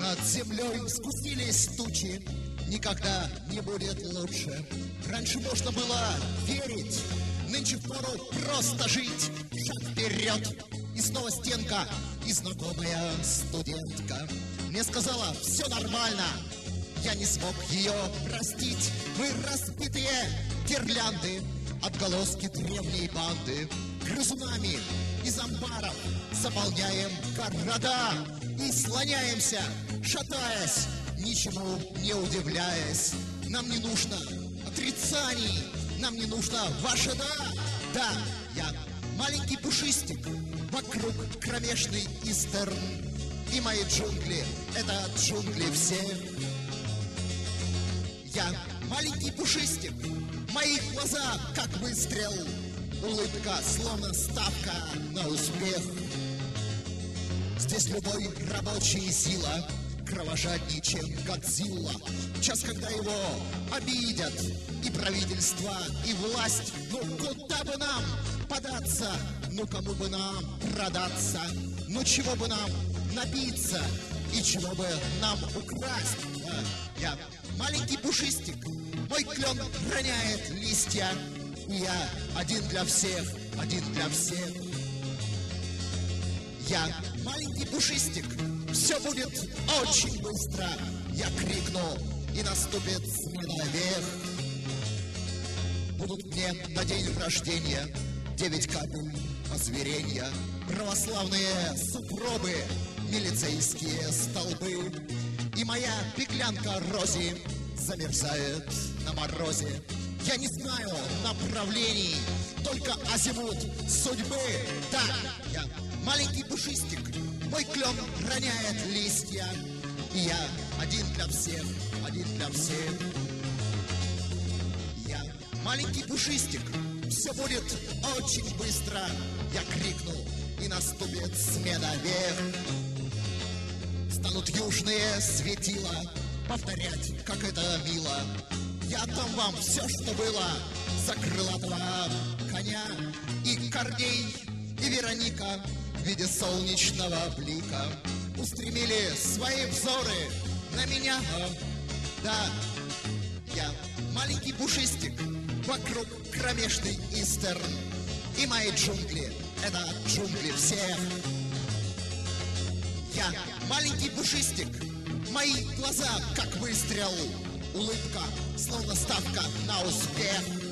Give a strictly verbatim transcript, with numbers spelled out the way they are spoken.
Над землей спустились тучи, никогда не будет лучше. Раньше можно было верить, нынче впору просто жить. Шаг вперед, и снова стенка, и знакомая студентка мне сказала, все нормально. Я не смог ее простить. Мы разбитые гирлянды, отголоски древней банды. Грызунами из амбаров заполняем города и слоняемся, шатаясь, ничему не удивляясь. Нам не нужно отрицаний, нам не нужно ваше «да». Да, я маленький пушистик, вокруг кромешный истерн. И мои джунгли — это джунгли все. Я маленький пушистик, мои глаза как выстрел, улыбка словно ставка на успех. Здесь любой рабочий сила кровожадней, чем Годзилла. Час, когда его обидят и правительство, и власть. Ну куда бы нам податься? Ну кому бы нам продаться? Ну чего бы нам напиться? И чего бы нам украсть? А, я маленький пушистик, мой клен роняет листья. И я один для всех, один для всех. Я маленький пушистик, все будет очень быстро. Я крикну, и наступит смена век. Будут мне на день рождения девять капель озверенья, православные супробы, милицейские столбы. И моя беглянка Рози замерзает на морозе. Я не знаю направлений, только азимут судьбы. Да, я маленький пушистик, мой клен роняет листья. И я один для всех, один для всех. Я маленький пушистик, все будет очень быстро. Я крикну, и наступит смена век. Станут южные светила повторять, как это мило. Я отдам вам все, что было за крылатого коня. И Корней, и Вероника в виде солнечного блика устремили свои взоры на меня. Да, я маленький пушистик, вокруг кромешный истерн. И мои джунгли — это джунгли всех. Я маленький пушистик, мои глаза как выстрел, улыбка словно ставка на успех.